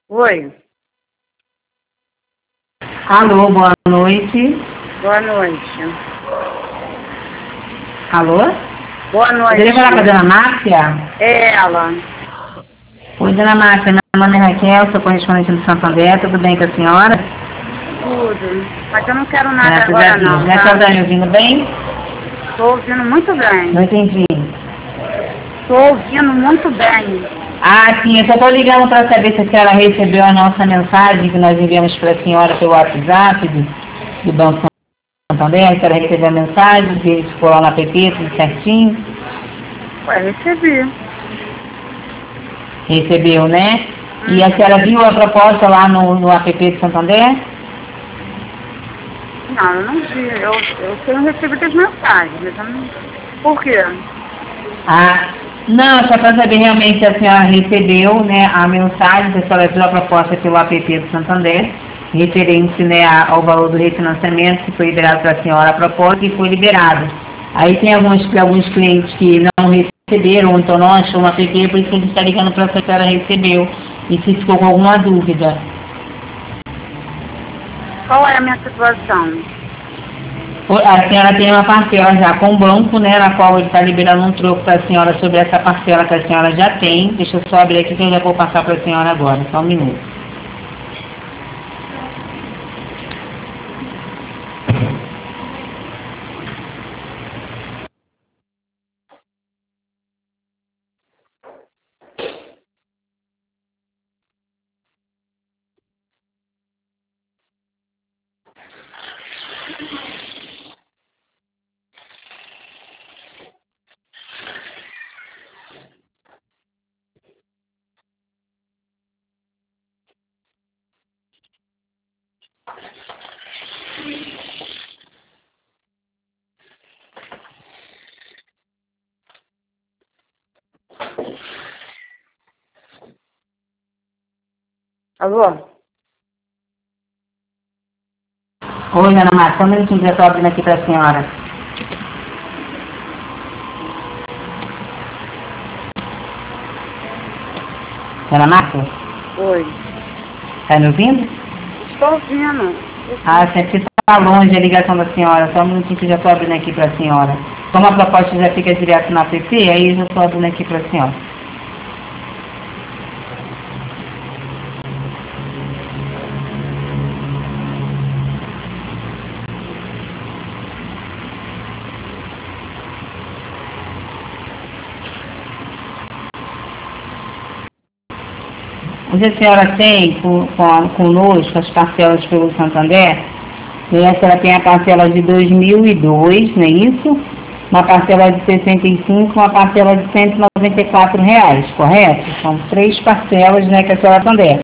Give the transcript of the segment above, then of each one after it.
Oi. Alô, boa noite. Boa noite. Alô? Boa noite. Poderia falar com a dona Márcia? É ela. Oi, dona Márcia, meu nome é Raquel, sou correspondente do Santander, tudo bem com a senhora? Tudo. Mas eu não quero nada Graças agora a Deus. não, Já tá? está me ouvindo bem? Tô ouvindo muito bem. Não entendi. Tô ouvindo muito bem. Ah, sim, eu só estou ligando para saber se a senhora recebeu a nossa mensagem que nós enviamos para a senhora pelo WhatsApp do Banco Santander. A senhora recebeu a mensagem, que ficou lá no app, tudo certinho? Ué, recebi. Recebeu, né? E a senhora viu a proposta lá no app de Santander? Não, eu não vi. Eu tenho recebido as mensagens, mas eu não... Por quê? Ah, não, só para saber realmente se a senhora recebeu, né, a mensagem, se a senhora viu a proposta pelo app do Santander, referente, né, ao valor do refinanciamento que foi liberado para a senhora a proposta e foi liberado. Aí tem alguns clientes que não receberam, então não achou no app, por isso que a gente está ligando para se a senhora recebeu e se ficou com alguma dúvida. Qual é a minha situação? A senhora tem uma parcela já com o banco, né, na qual ele está liberando um troco para a senhora sobre essa parcela que a senhora já tem. Deixa eu só abrir aqui que eu já vou passar para a senhora agora, só um minuto. Alô? Oi, dona Márcia, só um minutinho que eu estou abrindo aqui para a senhora. Dona Márcia? Oi. Está me ouvindo? Estou ouvindo. Ah, sempre está longe a ligação da senhora, só um minutinho que eu já estou abrindo aqui para a senhora. Como a proposta já fica direto na app, aí eu já estou abrindo aqui para a senhora. Hoje a senhora tem conosco as parcelas pelo Santander, e a senhora tem a parcela de 2002, não é isso? Uma parcela de 65, uma parcela de R$194, correto? São 3 parcelas, né, que a senhora Santander.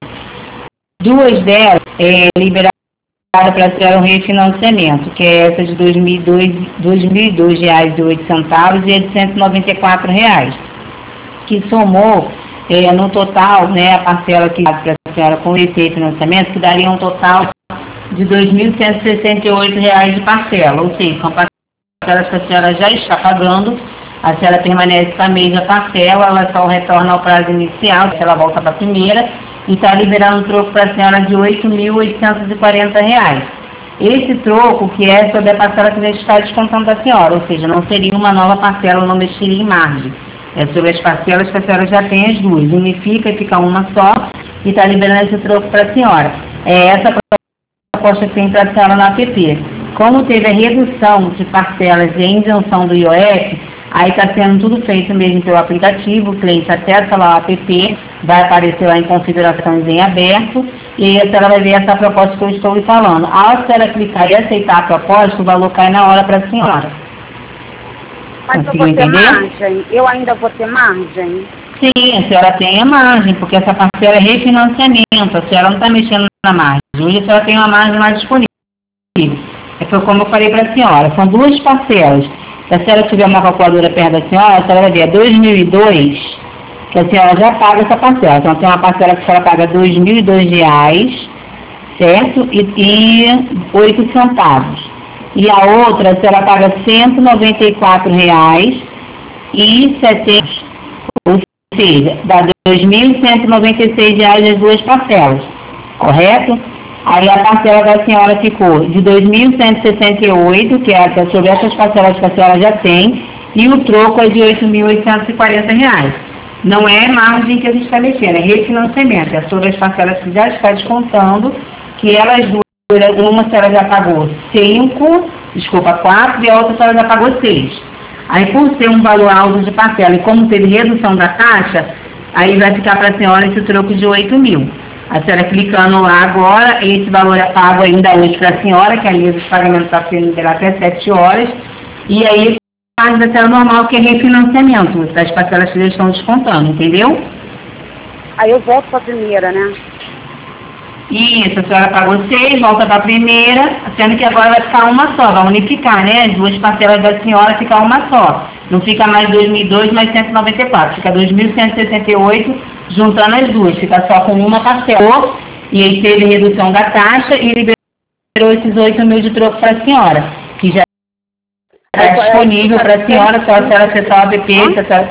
2 delas é liberada para a senhora um refinanciamento, que é essa de R$2002,08 e a de R$194, que somou no total, né, a parcela que dá para a senhora com esse refinanciamento, que daria um total de R$2.168 de parcela, ou seja, são parcelas que a senhora já está pagando, a senhora permanece com a mesma parcela, ela só retorna ao prazo inicial, se ela volta para a primeira, e está liberando um troco para a senhora de R$8.840. Esse troco que é sobre a parcela que já está descontando da senhora, ou seja, não seria uma nova parcela, não mexeria em margem. É sobre as parcelas que a senhora já tem as duas, unifica e fica uma só, e está liberando esse troco para a senhora. É essa proposta que tem para a senhora na app. Como teve a redução de parcelas e a isenção do IOF, aí está sendo tudo feito mesmo pelo aplicativo, o cliente acessa lá o app, vai aparecer lá em configurações em aberto, e aí a senhora vai ver essa proposta que eu estou lhe falando. Ao a senhora clicar e aceitar a proposta, o valor cai na hora para a senhora. Mas eu vou ter margem? Eu ainda vou ter margem? Sim, a senhora tem a margem, porque essa parcela é refinanciamento, a senhora não está mexendo na margem. Hoje a senhora tem uma margem mais disponível. Foi como eu falei para a senhora, são 2 parcelas. Se a senhora tiver uma calculadora perto da senhora, a senhora vai ver 2002, que a senhora já paga essa parcela. Então tem uma parcela que a senhora paga R$2.002, certo? E 8 centavos. E a outra, a senhora paga R$194,70, ou seja, dá R$ 2.196 as duas parcelas, correto? Aí a parcela da senhora ficou de R$ 2.168, que é sobre essas parcelas que a senhora já tem, e o troco é de R$ 8.840. Não é margem que a gente está mexendo, é refinanciamento, é sobre as parcelas que já está descontando, que elas duas, uma a senhora já pagou 4, e a outra a senhora já pagou 6. Aí, por ser um valor alto de parcela e como teve redução da taxa, aí vai ficar para a senhora esse troco de 8.000. A senhora clicando lá agora, esse valor é pago ainda hoje para a senhora, que a linha de pagamento está sendo liberada até 7 horas, e aí faz da senhora normal, que é refinanciamento, das parcelas que já estão descontando, entendeu? Aí eu volto para a primeira, né? Isso, a senhora pagou 6, volta para a primeira, sendo que agora vai ficar uma só, vai unificar, né? As duas parcelas da senhora ficar uma só. Não fica mais 2.002, mais 194, fica 2.168, juntando as duas, fica só com uma parcela. E aí teve redução da taxa e liberou esses 8.000 de troco para a senhora, que já está disponível para a senhora, só a senhora acessar o app.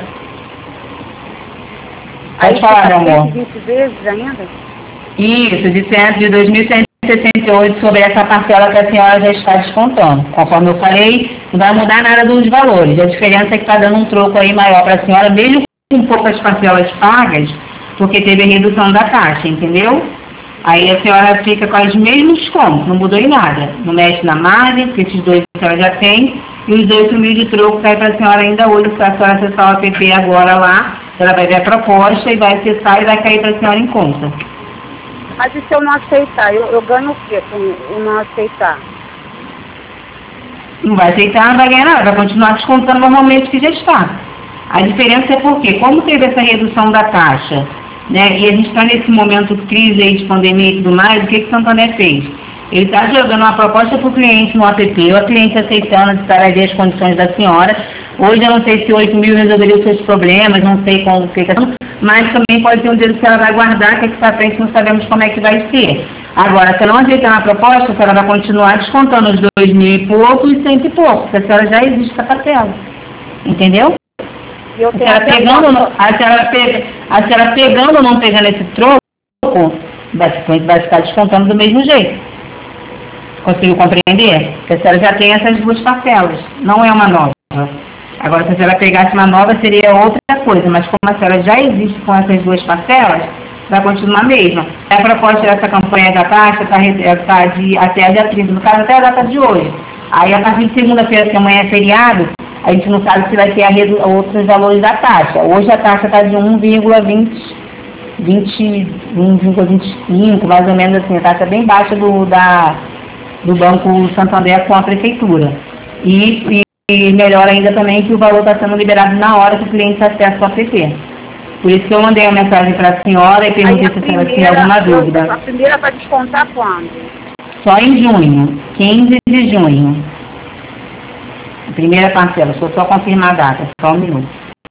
Pode falar, meu amor. 20 vezes ainda? Isso, de 2.168 sobre essa parcela que a senhora já está descontando. Conforme eu falei, não vai mudar nada dos valores. A diferença é que está dando um troco aí maior para a senhora, mesmo com poucas parcelas pagas, porque teve a redução da taxa, entendeu? Aí a senhora fica com os mesmos descontos, não mudou em nada. Não mexe na margem, porque esses dois a senhora já tem, e os 8.000 de troco cai para a senhora ainda hoje, se a senhora acessar o app agora lá, ela vai ver a proposta e vai acessar e vai cair para a senhora em conta. Mas e se eu não aceitar? Eu ganho o quê com eu não aceitar? Não vai aceitar, não vai ganhar nada, vai continuar descontando normalmente que já está. A diferença é porque, como teve essa redução da taxa, né, e a gente está nesse momento de crise aí de pandemia e tudo mais, o que o Santander fez? Ele está jogando uma proposta para o cliente no app, o cliente aceitando de estar ali as condições da senhora. Hoje eu não sei se 8.000 resolveria os seus problemas, não sei como fica, mas também pode ter um dia que ela vai guardar, que aqui para frente não sabemos como é que vai ser. Agora, se ela não aceitar a proposta, a senhora vai continuar descontando os 2.000 e pouco e 100 e pouco, porque a senhora já existe essa parcela. Entendeu? A senhora pegando ou não pegando esse troco, vai ficar descontando do mesmo jeito. Conseguiu compreender? Porque a senhora já tem essas duas parcelas, não é uma nova. Agora, se a senhora pegasse uma nova, seria outra coisa, mas como a senhora já existe com essas duas parcelas, vai continuar a mesma. A proposta dessa campanha da taxa está de até a dia 30, no caso até a data de hoje. Aí, a partir de segunda-feira, que amanhã é feriado, a gente não sabe se vai ter outros valores da taxa. Hoje a taxa está de 1,25, mais ou menos assim, a taxa bem baixa do Banco Santander com a Prefeitura. E melhor ainda também que o valor está sendo liberado na hora que o cliente acessa o app. Por isso que eu mandei uma mensagem para a senhora e perguntei se a senhora tinha alguma dúvida. A primeira vai descontar quando? Só em junho, 15 de junho. A primeira parcela, deixa eu só confirmar a data, só um minuto.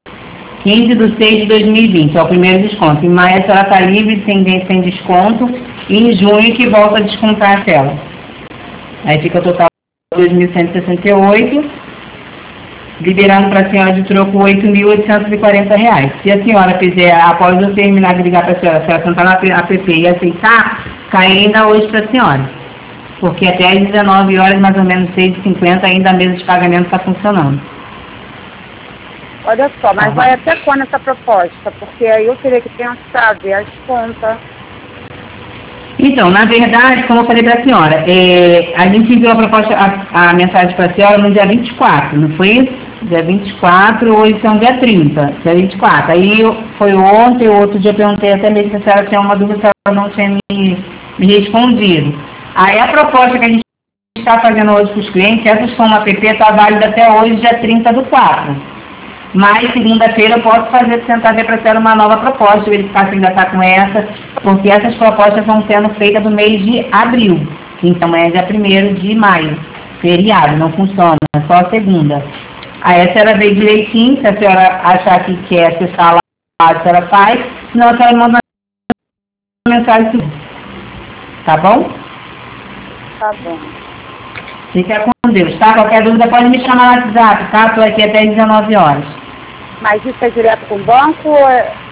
15/6/2020, é o primeiro desconto. Em maio a senhora está livre, sem desconto, e em junho que volta a descontar a tela. Aí fica o total de 2.168, liberando para a senhora de troco R$ 8.840. Se a senhora fizer, após eu terminar de ligar para a senhora, se ela sentar na app e aceitar, cai ainda hoje para a senhora. Porque até às 19 horas, mais ou menos 6h50, ainda a mesa de pagamento está funcionando. Olha só, mas vai até quando essa proposta? Porque aí eu teria que pensar, ver as contas. Então, na verdade, como eu falei para a senhora, a gente enviou a proposta, a mensagem para a senhora no dia 24, não foi isso? Dia 24, hoje são dia 30, dia 24. Aí foi ontem, outro dia eu perguntei até mesmo se a senhora tinha uma dúvida, se ela não tinha me respondido. Aí a proposta que a gente está fazendo hoje para os clientes, essa soma app está válida até hoje, dia 30/4. Mas segunda-feira eu posso tentar ver para ser uma nova proposta, verificar se ainda está com essa, porque essas propostas vão sendo feitas no mês de abril. Então é dia 1º de maio, feriado, não funciona, é só a segunda. Aí a senhora vê direitinho, se a senhora achar que quer acessar lá, a senhora faz, senão a senhora manda uma mensagem. Tá bom? Tá bom. Fica com Deus, tá? Qualquer dúvida pode me chamar no WhatsApp, tá? Estou aqui até 19 horas. Mas isso é direto com o banco ou é...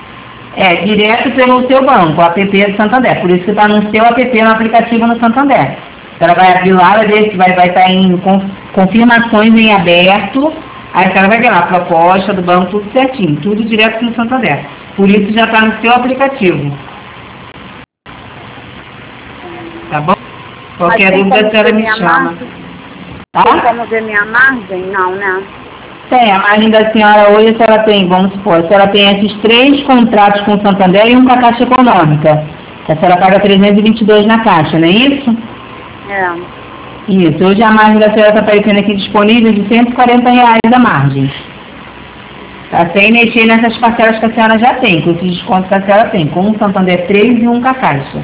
É, direto pelo seu banco, o app do Santander. Por isso que está no seu app, no aplicativo no Santander. Ela vai abrir lá, vai ver se vai estar em confirmações em aberto. Aí a senhora vai ver lá, proposta do banco, tudo certinho, tudo direto no Santander. Por isso já está no seu aplicativo. Tá bom? Qualquer dúvida a senhora me chama. Tá? Tem como ver minha margem? Não, né? Tem, a margem da senhora hoje, a senhora tem, vamos supor, a senhora tem esses 3 contratos com o Santander e um com a Caixa Econômica. A senhora paga 322 na Caixa, não é isso? É. Isso, hoje a margem da senhora está aparecendo aqui disponível de R$140 a margem. Tá sem mexer nessas parcelas que a senhora já tem, com esses descontos que a senhora tem, com um Santander 3 e um com a Caixa.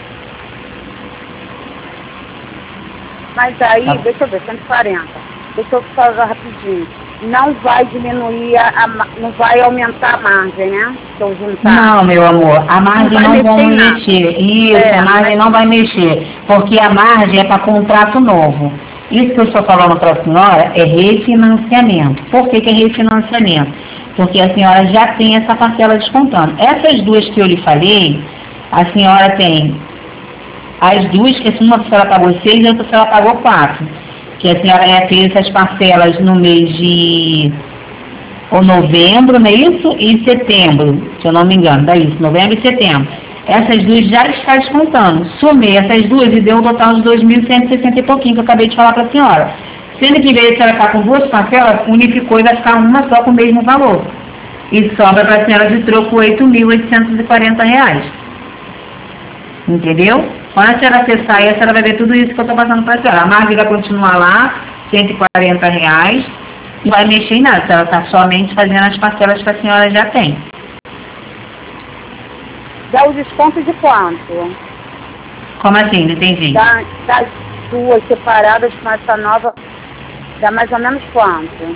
Mas aí, deixa eu ver, 140. Deixa eu falar rapidinho. Não vai diminuir, não vai aumentar a margem, né? Se eu juntar. Não, meu amor, a margem não vamos mexer. Isso, a margem não vai mexer, porque a margem é para contrato novo. Isso que eu estou falando para a senhora é refinanciamento. Por que é refinanciamento? Porque a senhora já tem essa parcela descontando. Essas duas que eu lhe falei, a senhora tem as duas, que uma a senhora pagou 6 e a outra a senhora pagou 4. Que a senhora fez essas parcelas no mês de novembro, não é isso? E setembro, se eu não me engano, dá isso, novembro e setembro. Essas duas já está descontando. Somei essas duas e deu um total de 2.160 e pouquinho, que eu acabei de falar para a senhora. Sendo que em vez de a senhora ficar com 2 parcelas, unificou e vai ficar uma só com o mesmo valor. E sobra para a senhora de troco R$8.840. Entendeu? Quando a senhora acessar aí, a senhora vai ver tudo isso que eu estou passando para a senhora. A margem vai continuar lá, R$140, não vai mexer em nada. A senhora está somente fazendo as parcelas que a senhora já tem. Dá o desconto de quanto? Como assim? Não entendi. Das duas separadas com essa nova, dá mais ou menos quanto?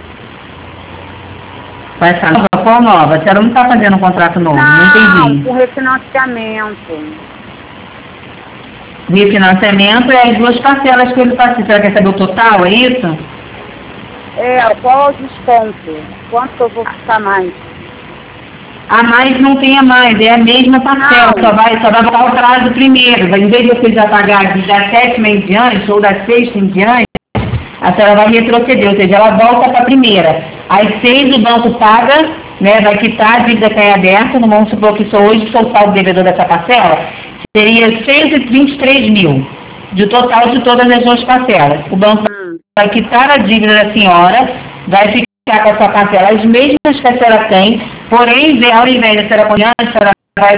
Com essa nova, qual nova? A senhora não está fazendo um contrato novo, não entendi. Não, com refinanciamento. Refinanciamento é as duas parcelas que ele passou. Você quer saber o total, é isso? É, qual é o desconto? Quanto que eu vou ficar mais? A mais não tem a mais, é a mesma parcela, só vai voltar o prazo primeiro. Em vez de você já pagar da 7ª em diante ou da 6ª em diante, a senhora vai retroceder, ou seja, ela volta para a primeira. Às 6 o banco paga, né, vai quitar a dívida que é aberta, não vamos supor que hoje sou o saldo devedor dessa parcela, seria 623 mil, de total de todas as duas parcelas. O banco vai quitar a dívida da senhora, vai ficar com a sua parcela as mesmas que a senhora tem, porém, ao invés da senhora apoiar, a senhora vai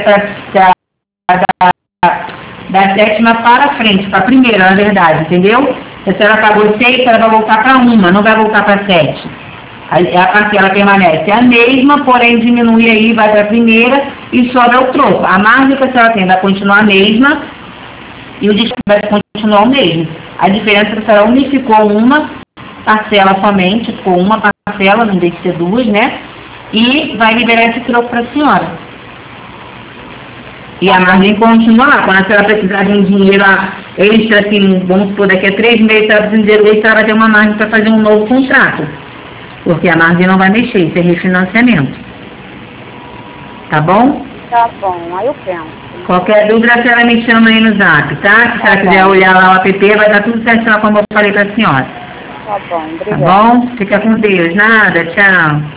da 7ª para frente, para a primeira, na verdade, entendeu? Se a senhora pagou 6, a senhora vai voltar para uma, não vai voltar para 7. A parcela permanece a mesma, porém diminui aí, vai para a primeira e sobra o troco. A margem que a senhora tem vai continuar a mesma e o desconto vai continuar o mesmo. A diferença é que a senhora unificou uma parcela somente, ficou uma parcela, não tem que ser duas, né? E vai liberar esse troco para a senhora. E a margem continua lá. Quando a senhora precisar de um dinheiro extra, assim, vamos supor, daqui a 3 meses, a senhora precisa de dinheiro extra, ela vai ter uma margem para fazer um novo contrato. Porque a margem não vai mexer, isso é refinanciamento. Tá bom? Tá bom, aí eu penso. Qualquer dúvida, a senhora me chama aí no zap, tá? Se a senhora quiser olhar lá o app, vai dar tudo certinho como eu falei para a senhora. Tá bom, obrigada. Tá bom? Fica com Deus. Nada, tchau.